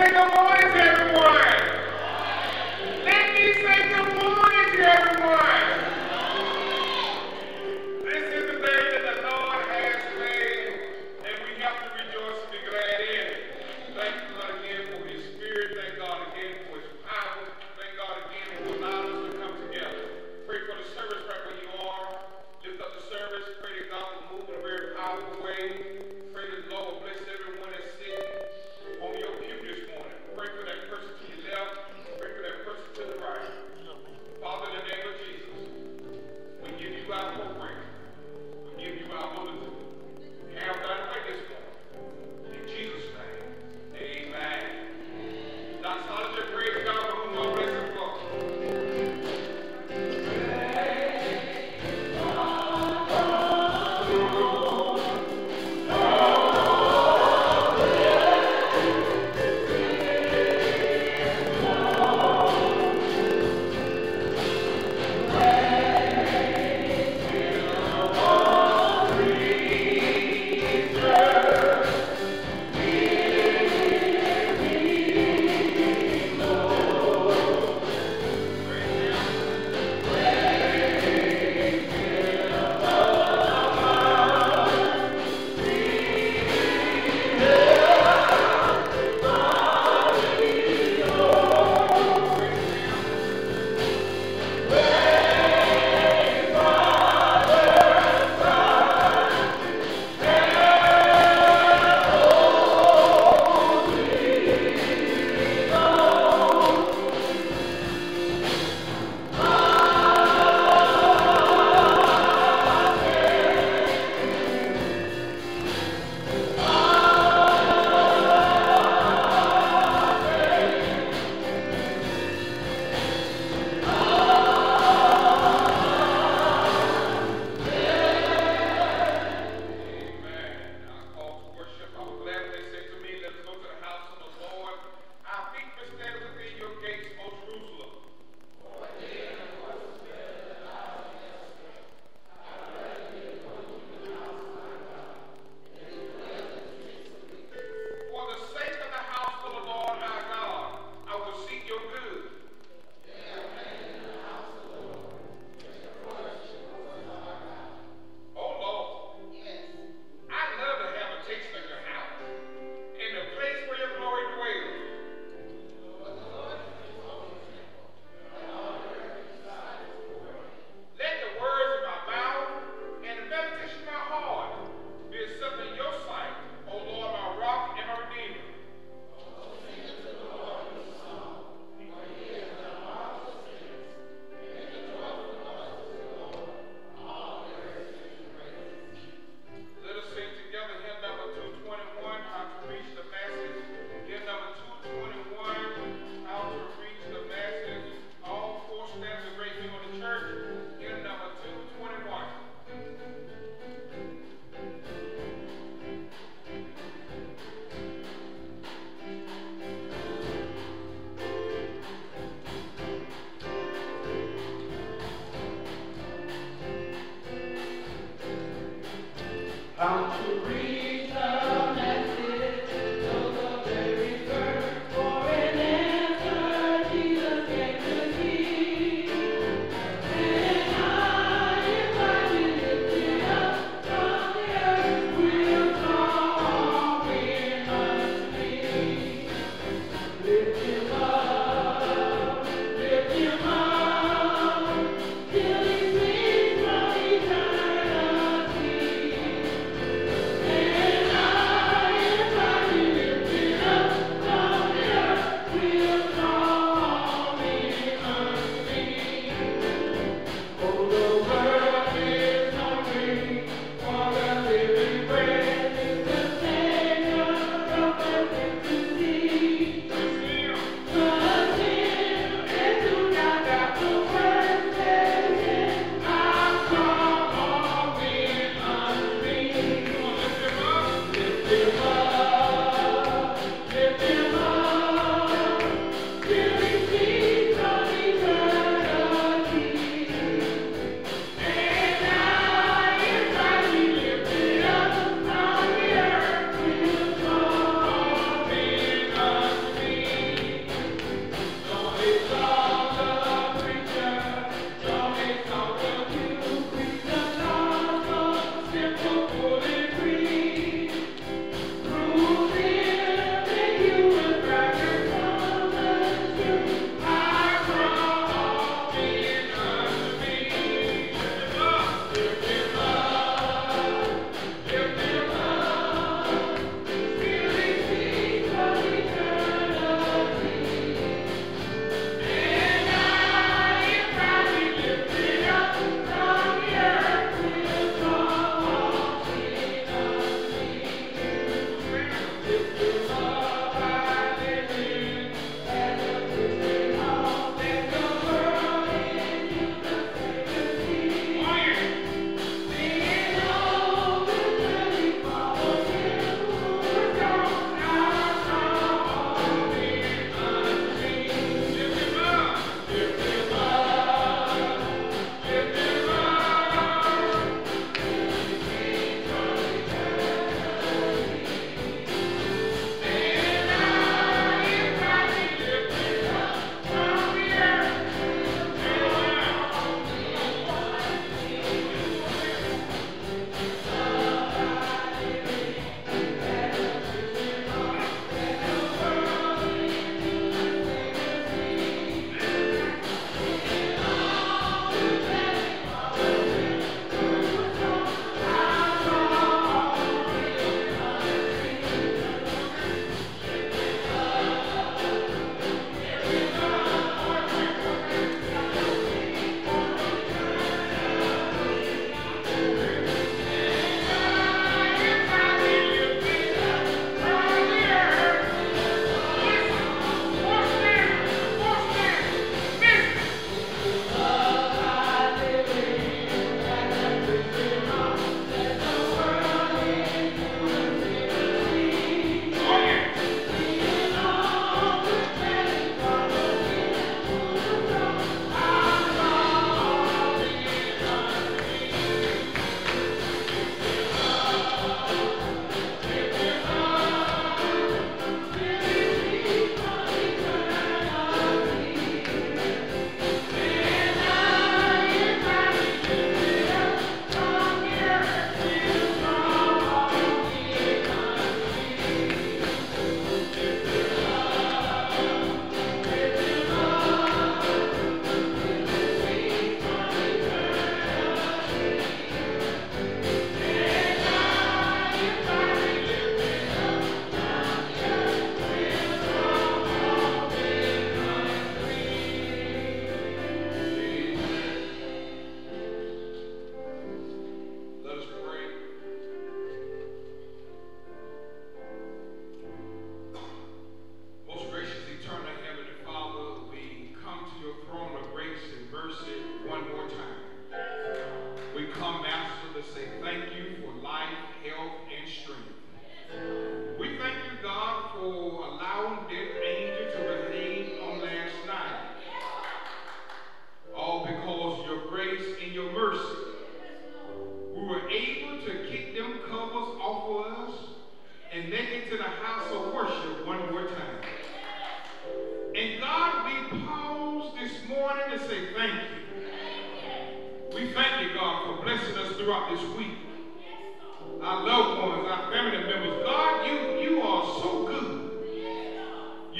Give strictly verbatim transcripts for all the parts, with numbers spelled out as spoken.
Till he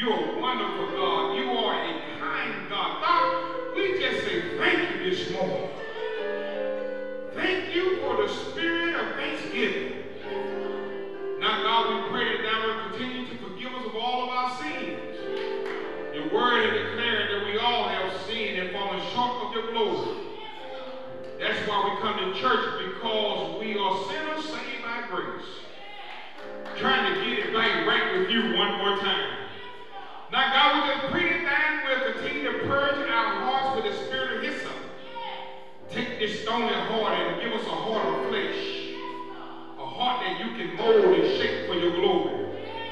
You're a wonderful God. You are a kind God. God, we just say thank you this morning. Thank you for the spirit of thanksgiving. Now, God, we pray that thou will continue to forgive us of all of our sins. Your word has declared that we all have sinned and fallen short of your glory. That's why we come to church, because we are sinners saved by grace. Trying to get it back right with you one more time. Now, God, we just pray that thou will continue to purge our hearts with the spirit of hyssop. Take this stony heart and give us a heart of flesh. A heart that you can mold and shape for your glory.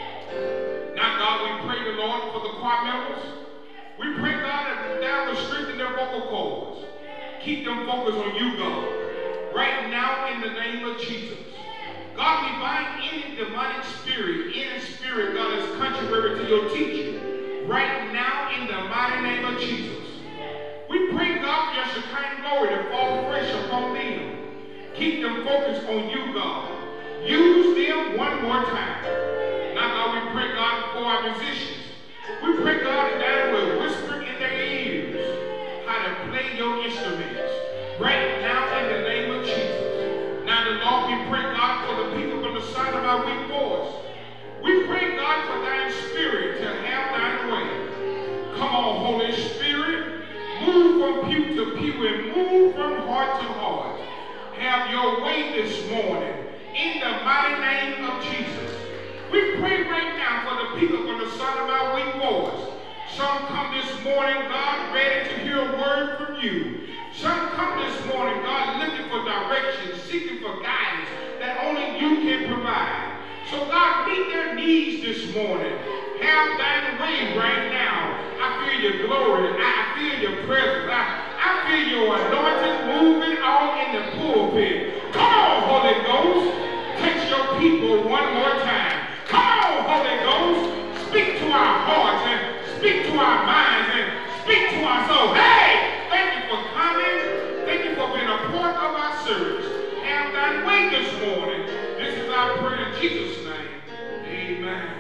Now, God, we pray the Lord for the choir members. We pray, God, that thou will strengthen their vocal cords. Keep them focused on you, God. Right now, in the name of Jesus. God, we bind any demonic spirit, any spirit, God, is contrary to your teaching. Right now, in the mighty name of Jesus. We pray, God, for your Shekinah glory to fall fresh upon them. Keep them focused on you, God. Use them one more time. Now, God, we pray, God, for our musicians. We pray, God, that thou will whisper in their ears how to play your instruments. Right now, in the name of Jesus. Now, the Lord, we pray, God, for the people from the side of our weak voice. We pray, God, for thine spirit to have thine way. Come on, Holy Spirit. Move from pew to pew and move from heart to heart. Have your way this morning in the mighty name of Jesus. We pray right now for the people from the sound of our weak voice. Some come this morning, God, ready to hear a word from you. Some come this morning, God, looking for direction, seeking for guidance that only you can provide. So, God, meet their needs this morning. Have thine way right now. I feel your glory. I feel your presence. I, I feel your anointing moving all in the pulpit. Come on, Holy Ghost. Touch your people one more time. Come on, Holy Ghost. Speak to our hearts and speak to our minds and speak to our souls. Hey, thank you for coming. Thank you for being a part of our service. Have thine way this morning. This is our prayer in Jesus' name. Amen.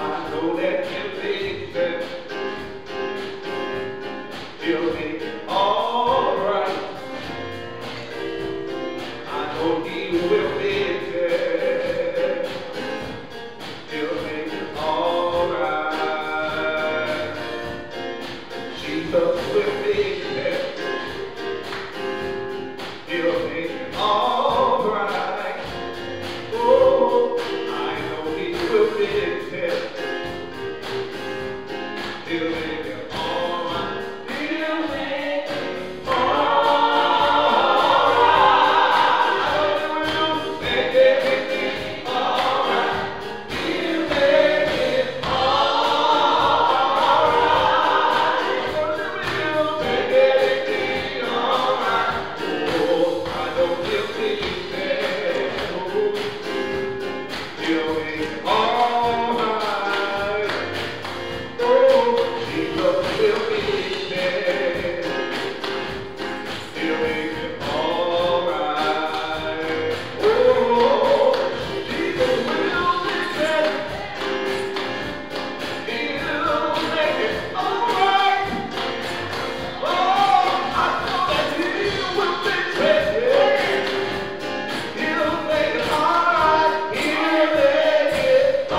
He'll make it all right. He'll make it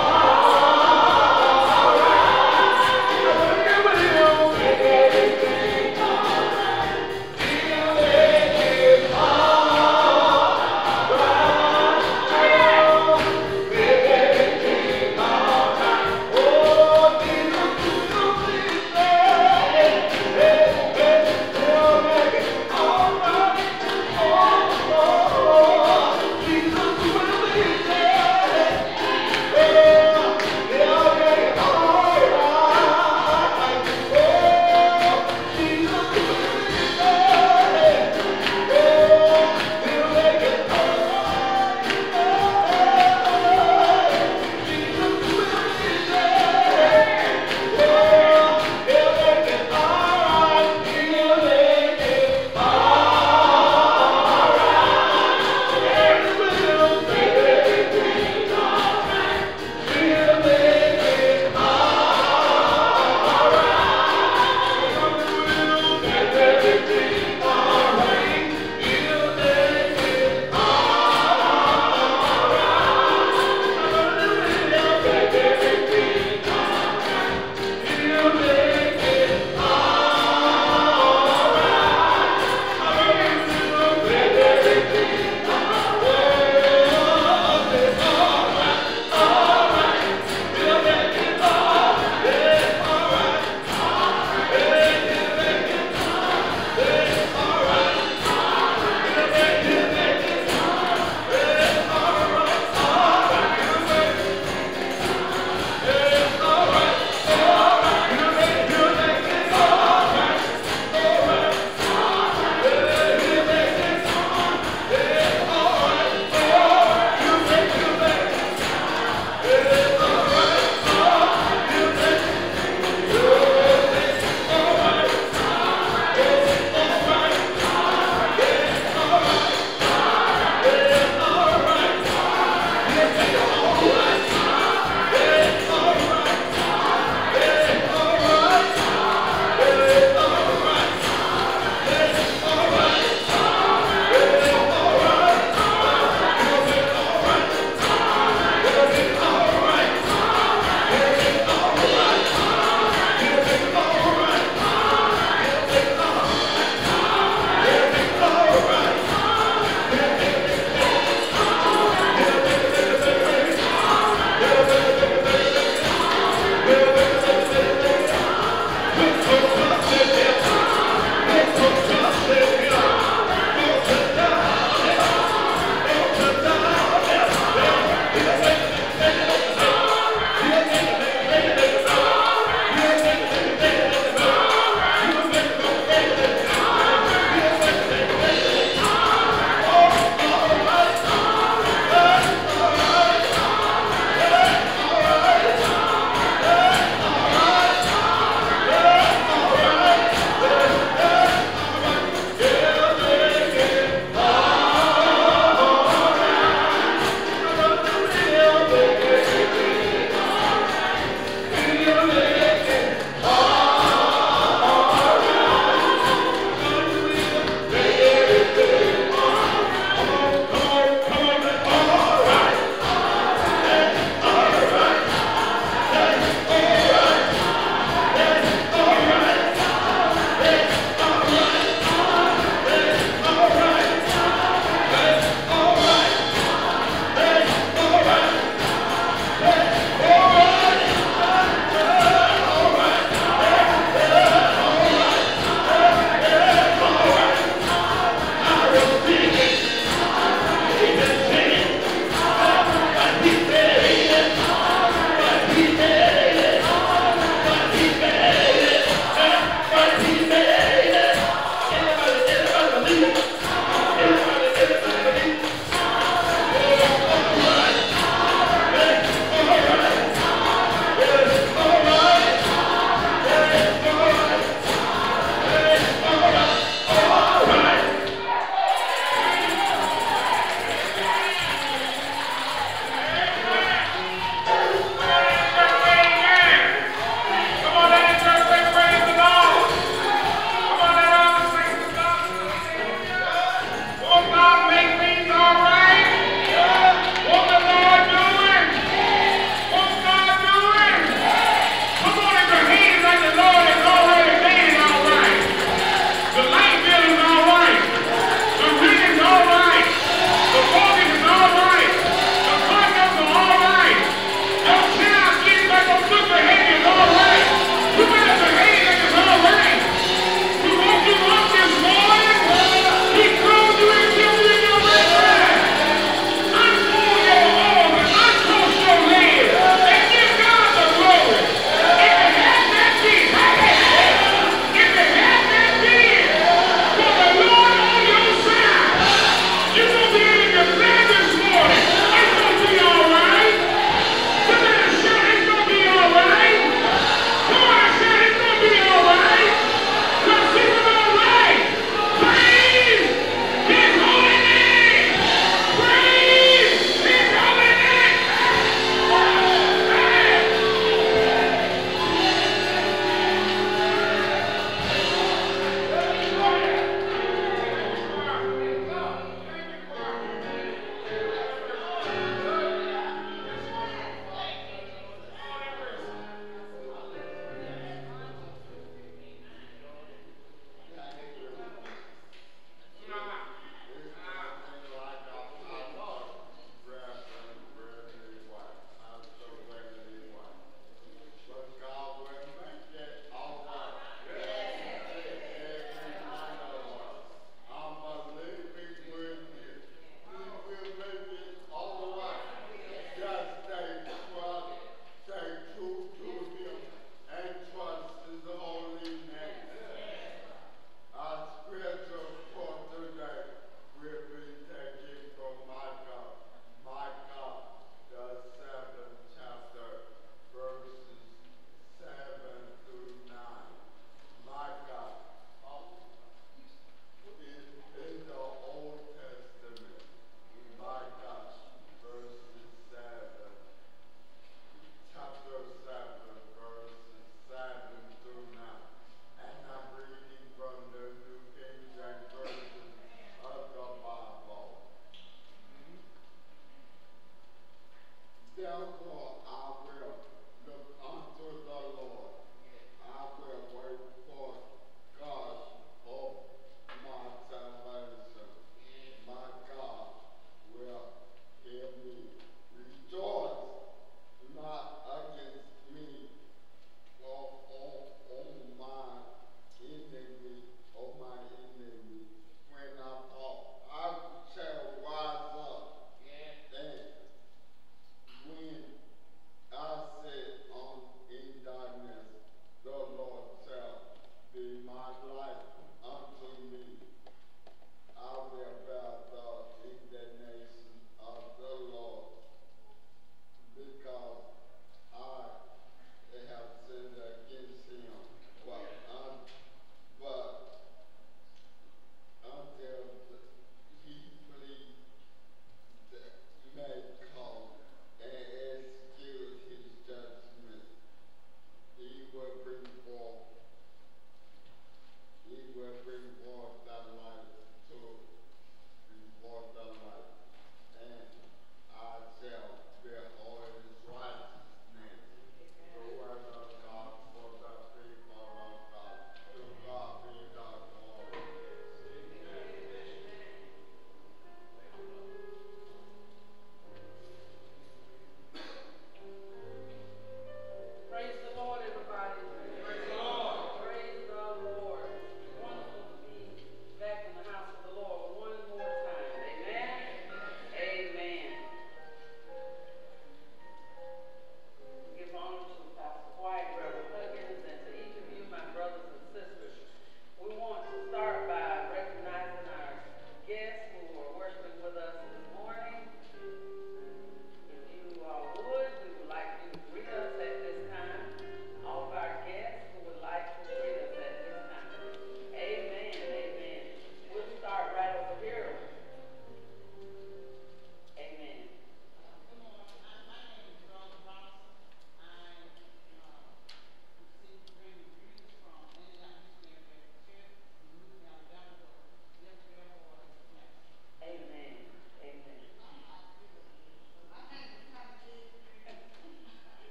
When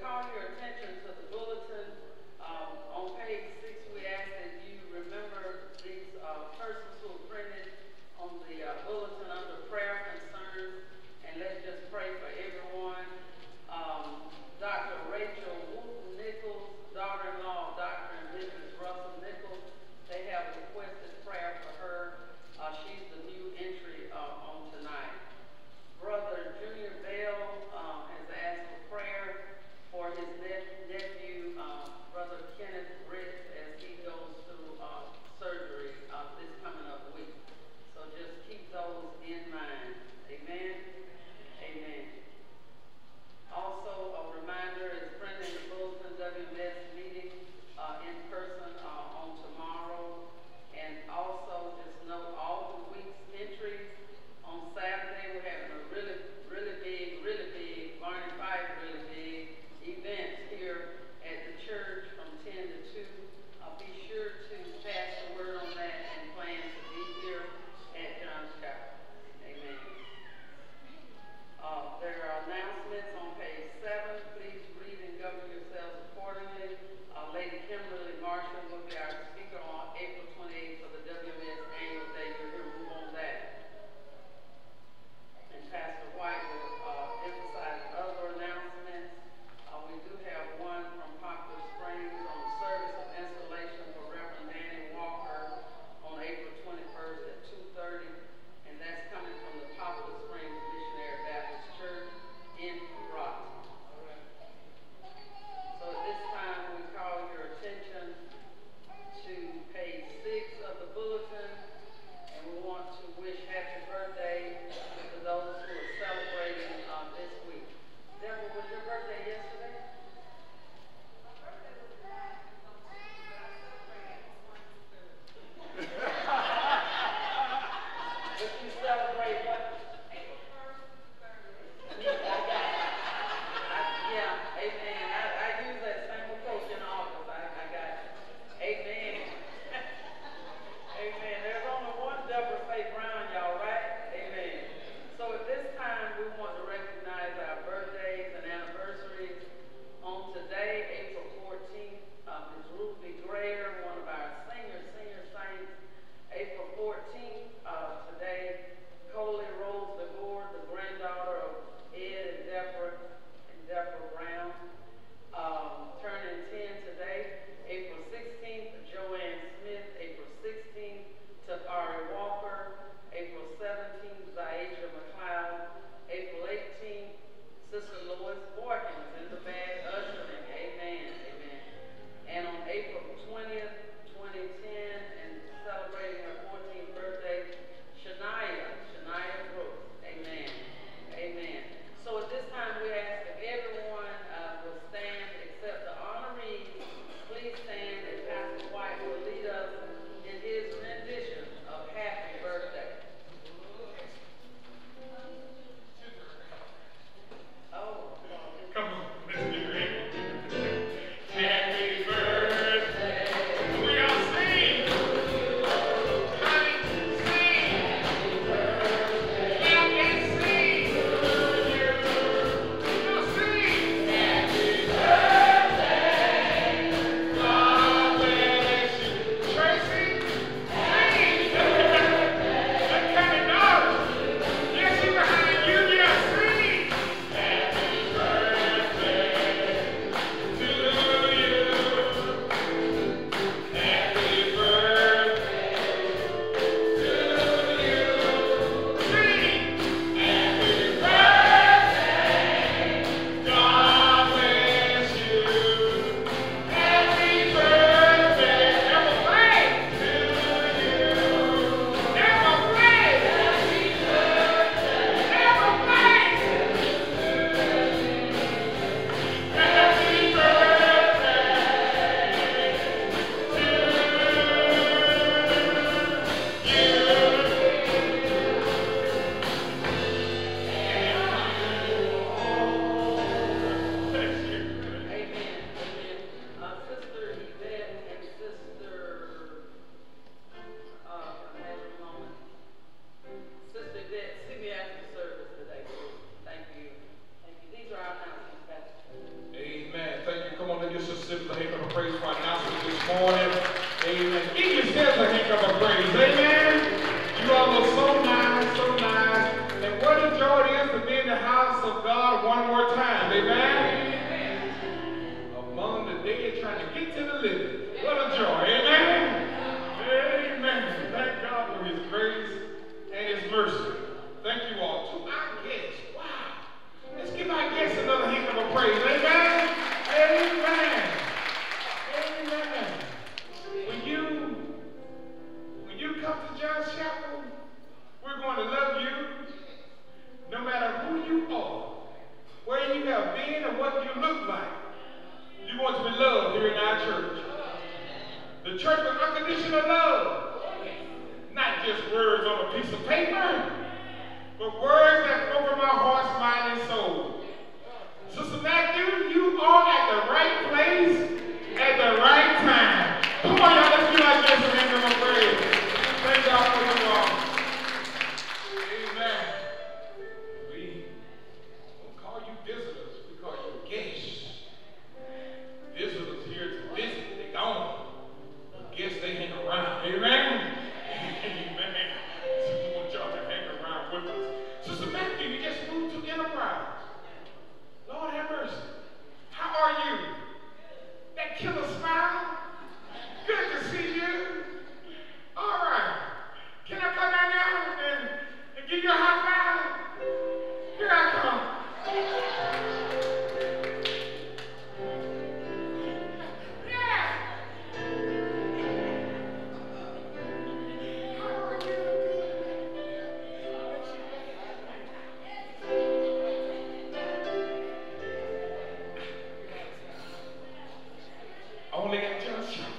call your attention to the bulletin. Um, on page six, we ask that you remember these uh, persons who are printed on the uh, bulletin under prayer concerns, and let's just pray for everyone. Um, Doctor Rachel Wooten Nichols, daughter-in-law of Doctor and Missus Russell Nichols, they have requested prayer for her. Uh, she's the new entry uh, on tonight. Brother Junior Bell um, has asked for prayer for his nep nephew, uh, Brother Kenneth Ritz, as he goes through uh, surgery uh, this coming up week. So just keep those in mind. Amen. Amen. Also, a reminder is printed in the bulletin, W M S meeting uh, in person uh, on tomorrow. And also, just note all the week's entries. On Saturday, we're having a really, really big, really big, Barney Fife really big event here Mississippi. A heck of a praise for our announcement this morning. Amen. Give yourselves a heck of a praise. Amen. You all look so nice, so nice. And what a joy it is to be in the house of God one more time. Amen. Among the dead trying to get to the living. What a joy. Amen. Amen. Thank God for his grace and his mercy. Thank you all. To our guests. Wow. Let's give our guests another heck of a praise. Amen. Amen. Amen. When you, when you come to John's Chapel, we're going to love you no matter who you are, where you have been, or what you look like. You want to be loved here in our church. The church of unconditional love. Not just words on a piece of paper, but words that flow from our hearts, mind, and soul. Sister Matthew, you are at the right place at the right time. Come on, y'all, let's give our guests a hand of praise. Thank God for you all. Amen. We don't call you visitors, we call you guests. Visitors here to visit, they gone. Guests, they hang around. Amen. Amen. So we want y'all to hang around with us. Sister Matthew, you just moved to Enterprise. Lord have mercy. How are you? That killer smile? Good to see you. All right. Can I come down there and, and give you a high five? Here I come. Yeah. How are you? Only at John's Chapel.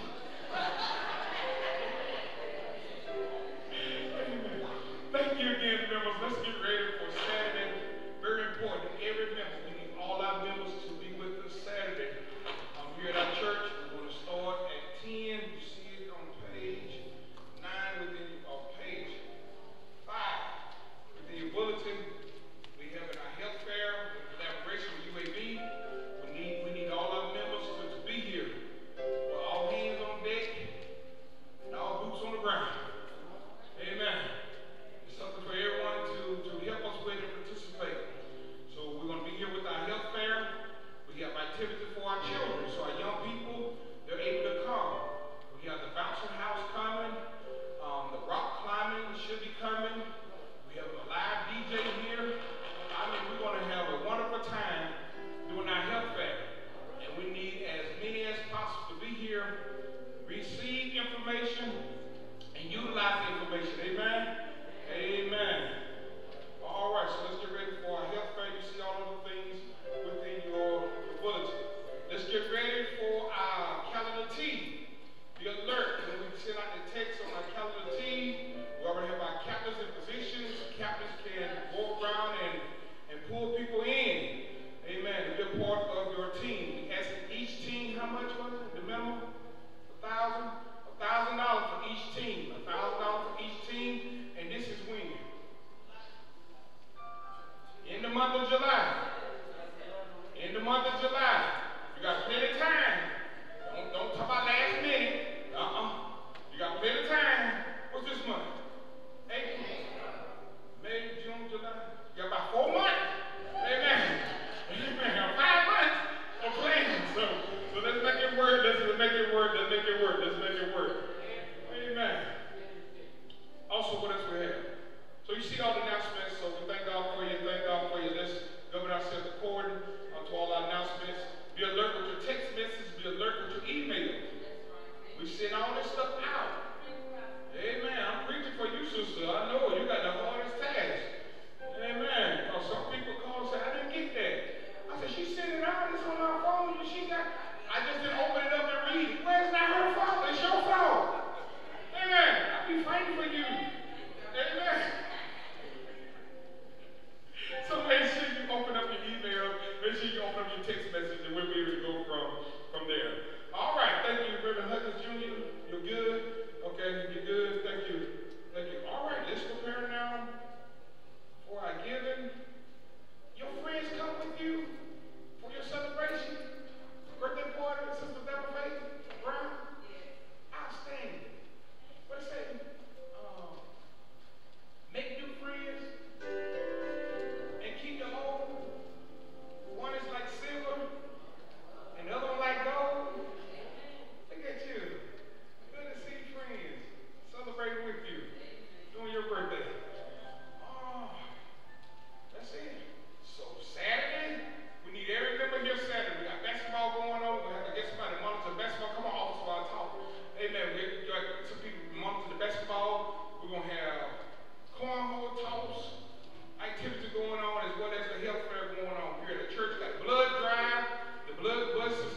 Thank you again, members. Let's get ready for Saturday. Very important. Every member, we need all our members to be with us Saturday. Um, here at our church, we're going to start at ten. You see it on page nine within uh, page five. Within your bulletin, we have in our health fair in collaboration with U A B. We need we need all our members to, to be here. We're all hands on deck and all boots on the ground. Amen. It's something for everyone to, to help us with and participate. So we're going to be here with our health fair. We have activities for our children. So our young people, they're able to come. We have the bouncing house coming. Um, the rock climbing should be coming. We have a live D J here. I mean, we're going to have a wonderful time doing our health fair. And we need as many as possible to be here, receive information, and utilize the information. Amen? Amen. All right, so let's get ready for our health fair. You see all of the things within your, your bulletin. Let's get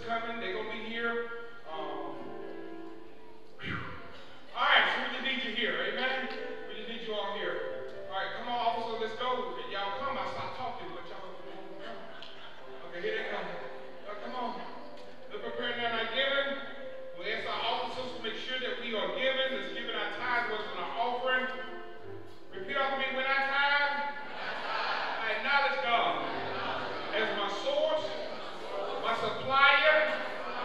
coming. They're going to be here. Um, all right, so we just need you here. Amen? We just need you all here. All right, come on, officer, let's go. Y'all come. I stopped talking, but y'all come. Okay, here they come. Uh, come on. Let's prepare now our giving. We'll ask our officers to make sure that we are giving. Let's give it our tithe, what's in our offering. Repeat after me, when I tithe, I acknowledge God as my source, my supplier,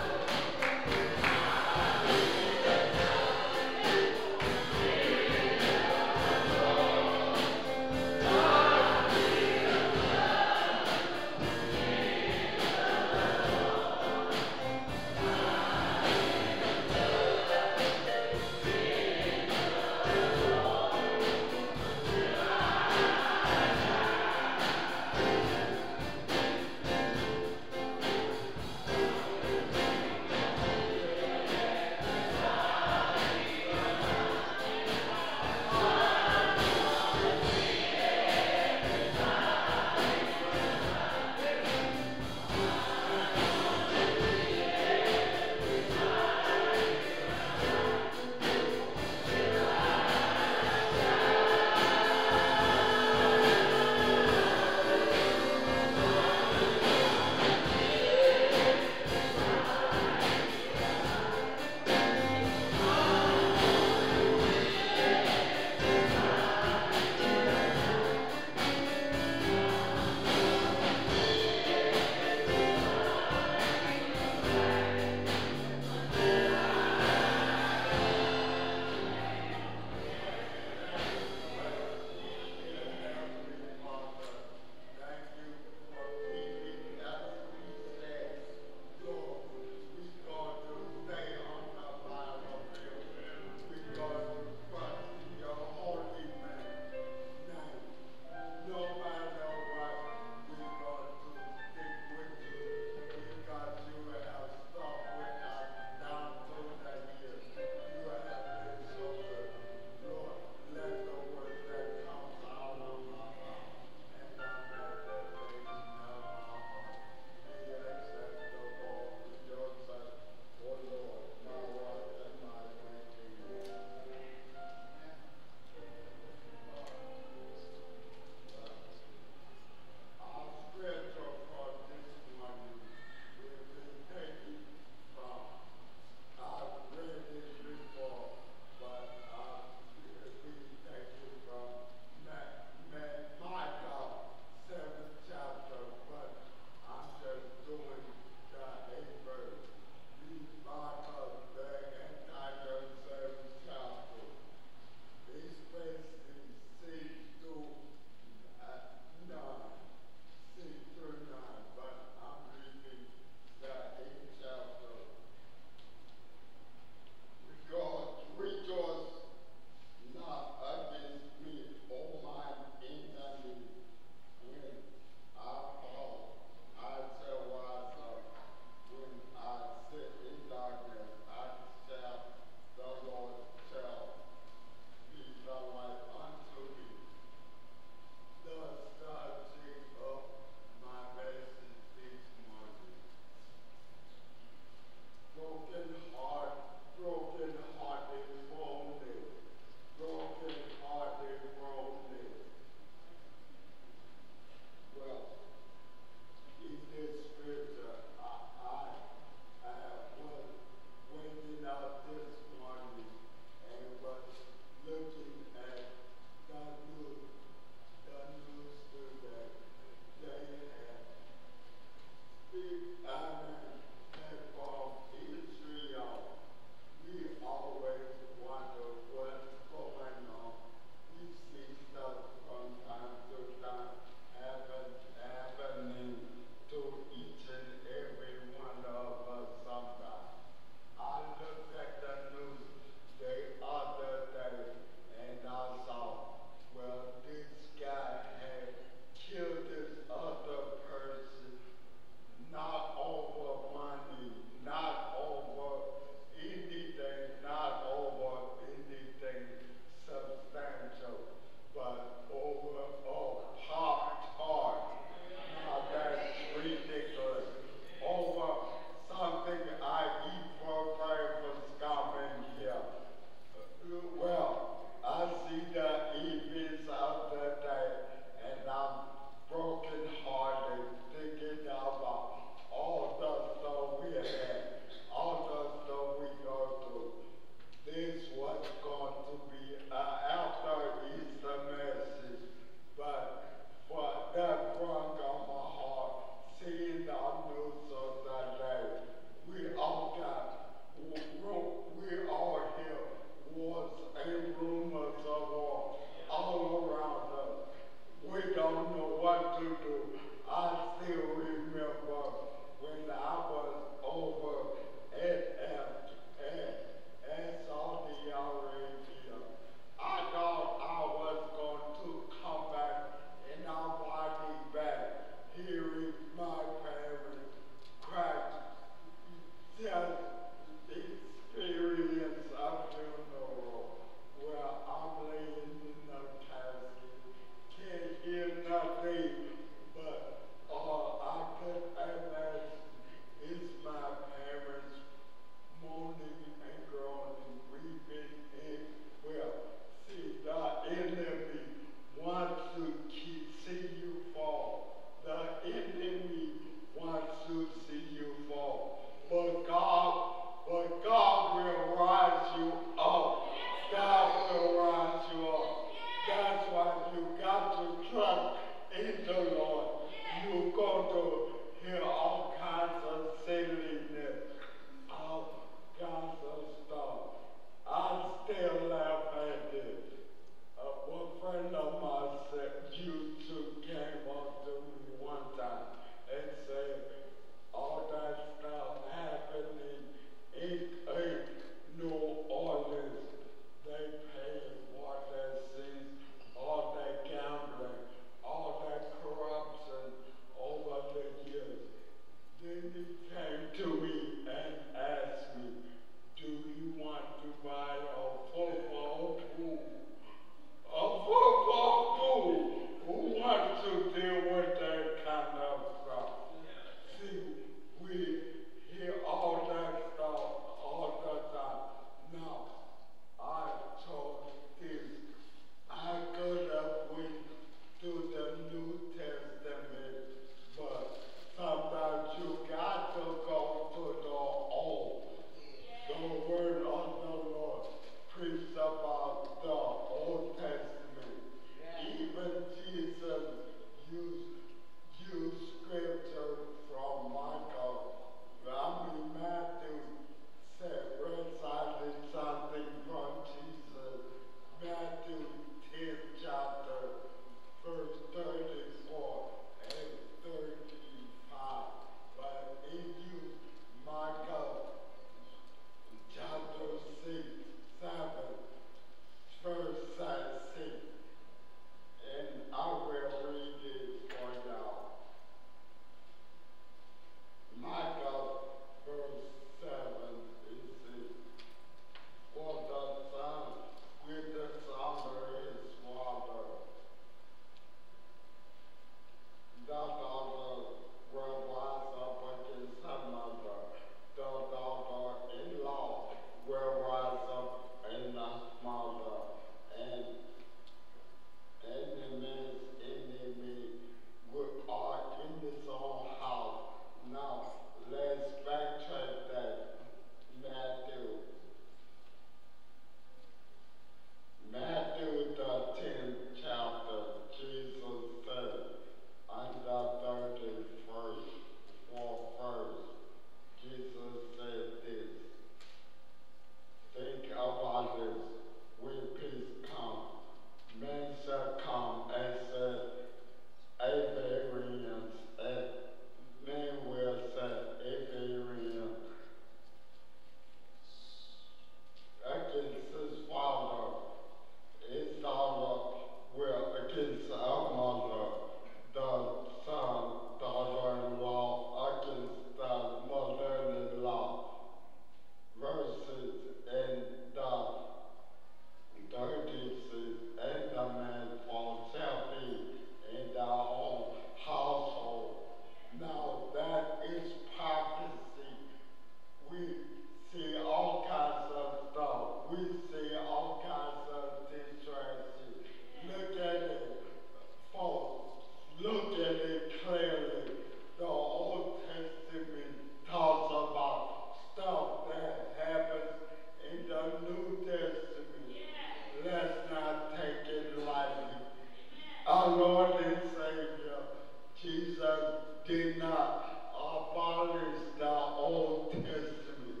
Jesus did not abolish the Old Testament.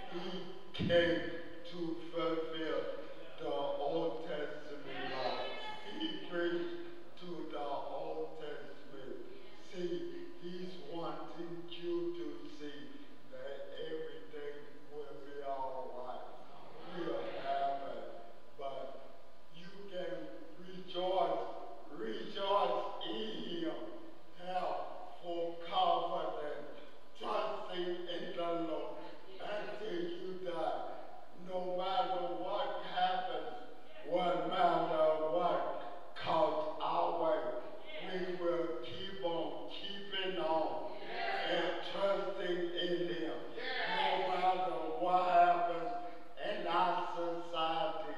He came to fulfill the Old Testament law. He preached to the Old Testament. See, he's wanting you to see that everything will be all right. We'll have it. But you can rejoice, rejoice in him. Have full confidence, trusting in the Lord until you die. No matter what happens, what matter what comes our way, we will keep on keeping on and trusting in him. No matter what happens in our society,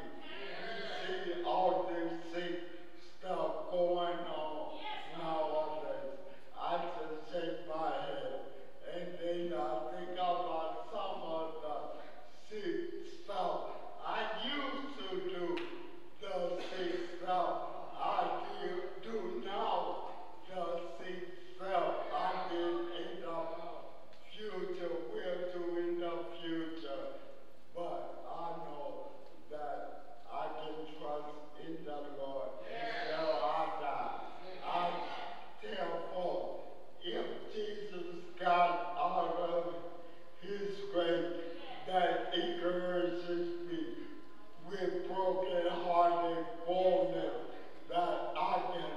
we see all this sick stuff going on nowadays. I just shake my head and then I think about some of the sick stuff I used to do, the sick stuff I do, do now, the sick stuff I did in the future, will do in the future. But I know that I can trust in the Lord until I die. I tell folks, if Jesus got out of his grave, that encourages me with broken-hearted boldness that I can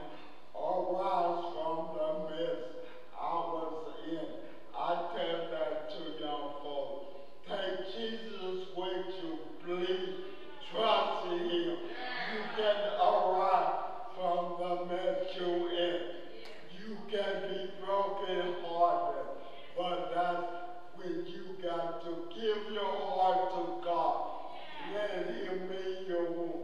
arise from the mess I was in. I tell that to young folks. Take Jesus with you, please. Trust in him. You can arise from the mess you're in. You can be broken-hearted, but that's when you got to give your heart to God. Let him make your wound.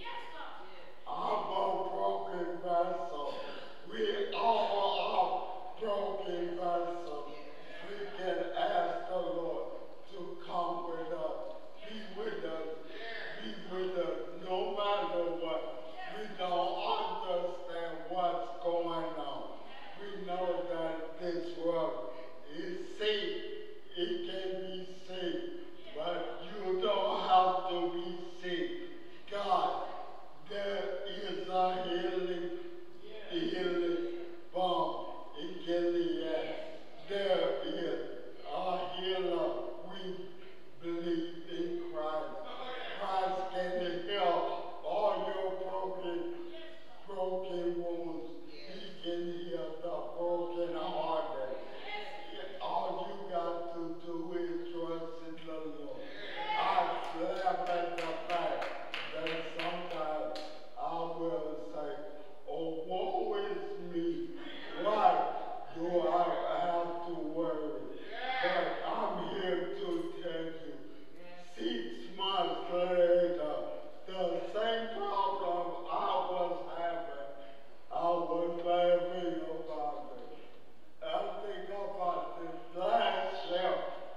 I'm a broken vessel. We all are broken vessels. We can ask the Lord to come with us, be with us, be with us, no matter what. We don't understand what's going on. We know that this world is sick. It can be sick, but you don't have to be sick. God, there is a healing, healing balm in Gilead. There is a healer. We believe in Christ. Christ can heal all your broken, broken wounds. He can heal the broken hearted. All you got to do is trust in the Lord. I laugh at the fact that sometimes I will say, oh, woe is me. Why do I have to worry? But I'm here to tell you, six months later, the same problem I was having, I was laughing about it. I think about this last year,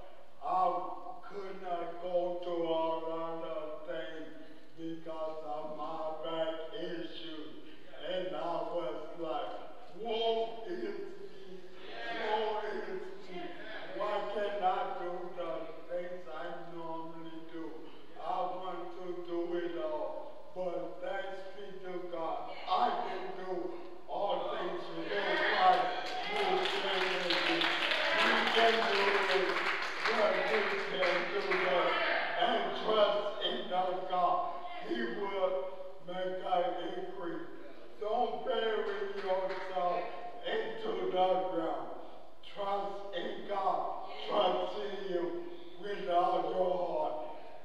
I could not go to another thing because of my back issues. And I was like, woe is me, woe is me. Why can't I do the things I normally do? I want to do it all. But thanks be to God, I can do all things through Christ who strengthens me. We can do it, but we can do it. And trust in the God. He will make an increase. Don't bury yourself into the ground. Trust in God. Trust in him with all your heart.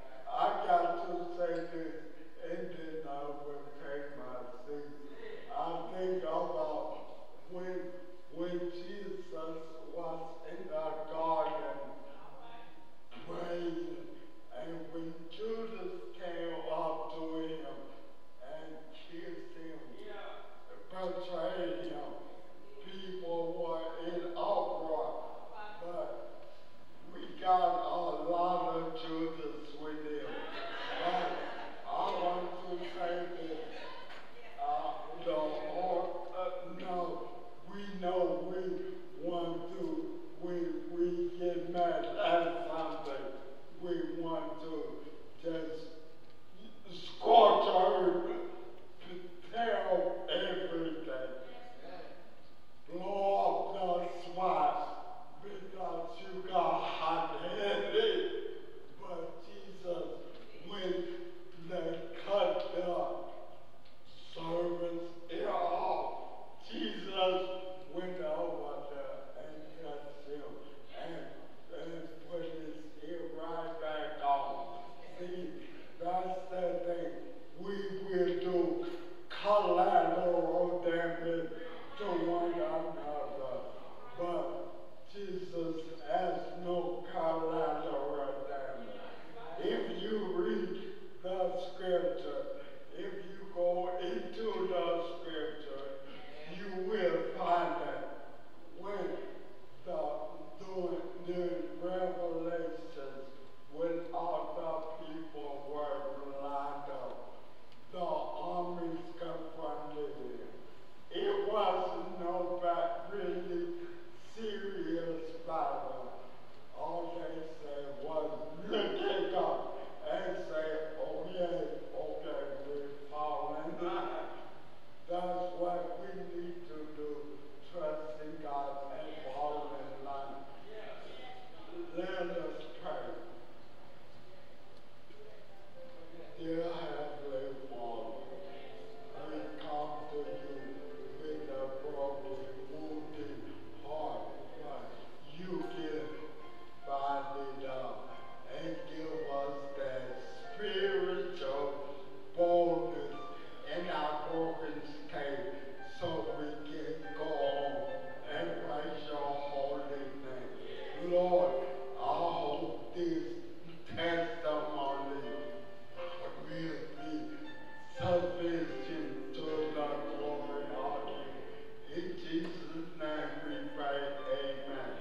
I got to say this, and then I will take my seat. I think about when, when Jesus was in the garden praying, and when Judas came up to him and kissed him, betrayed him, people were we want to, we, we get mad at something. We want to just scorch our tell everything. Blow up the spot because you got hot-headed. But Jesus, when they cut the servants ear off, Jesus went over there and touched him and, and put his ear right back on. See, that's the thing. We will do collateral damage to one another. But Jesus has no collateral damage. If you read the scripture, if you go into the scripture, you will find that when the doing the revelations, when all the people were lined up, the armies confronted him. It wasn't no bad, really serious battle. All they said was, look at God, and say, oh yeah, okay, we're falling. That's what we need to do, trust in God and fall in line. Let us pray. Dear Heavenly Father, we come to you with a broken, wounded heart, but you give bind it up and give us that spiritual boldness in our broken state so we can go on and praise your holy name. Lord, I hope this testimony will be sufficient to the glory of you. In Jesus' name we pray, amen.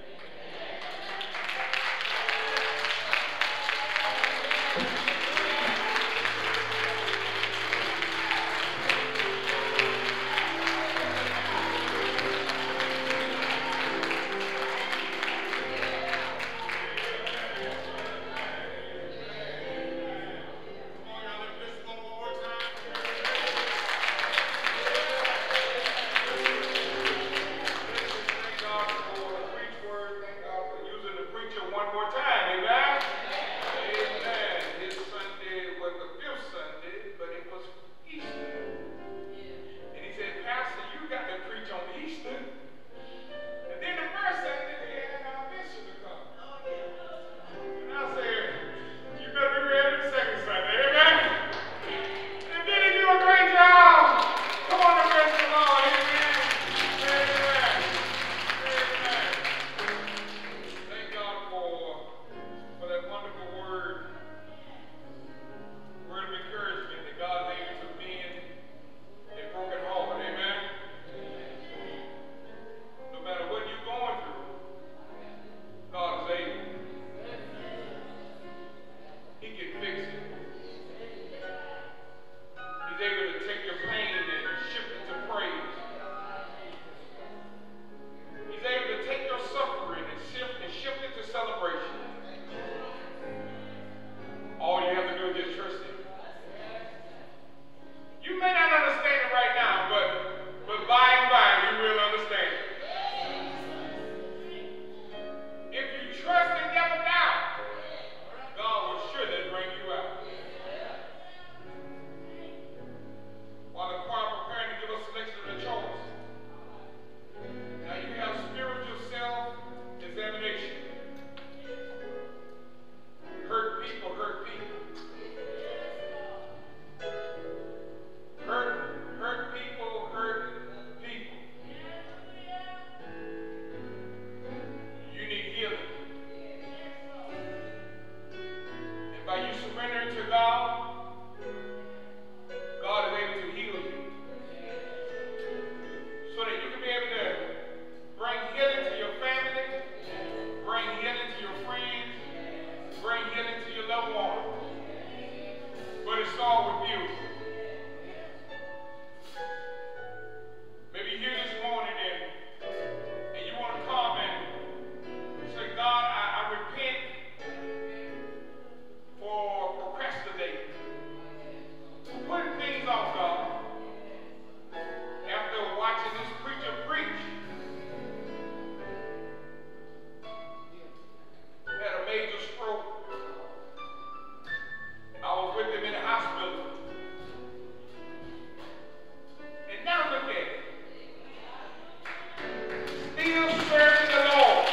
still serving the Lord.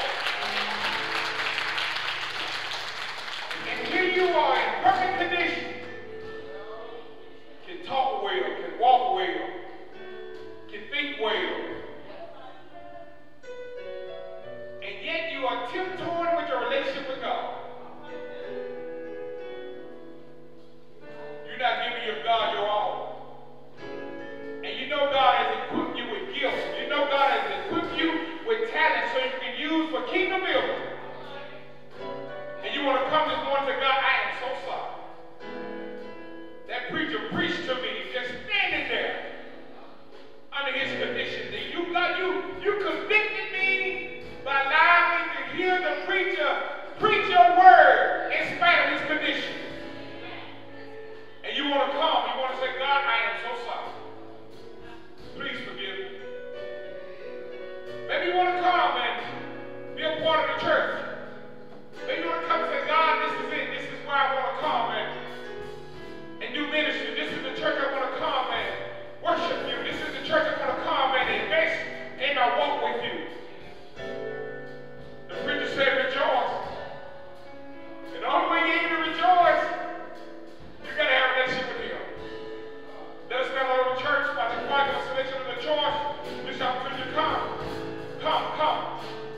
And here you are in perfect condition. Can talk well, can walk well, can think well. And yet you are tiptoeing with your relationship with God. You're not giving your God your all. And you know God has equipped you with gifts. You know God has equipped you with talent so you can use for kingdom building. And you want to come this morning to God, I am so sorry. That preacher preached to me, just standing there under his condition. You, God, you, you convicted me by allowing me to hear the preacher preach your word in spite of his condition. And you want to come, you want to say, God, I am so sorry. Please forgive me. Maybe you want to come and be a part of the church. Maybe you want to come and say, God, this is it. This is where I want to come and, and do ministry. This is the church I want to come and worship you. This is the church I want to come and invest in my walk with you. The preacher said, rejoice. And the only way you're able to rejoice, you got to have a relationship with him. Let us gather over the church by the quiet selection of the choice. This opportunity to come. Come, come.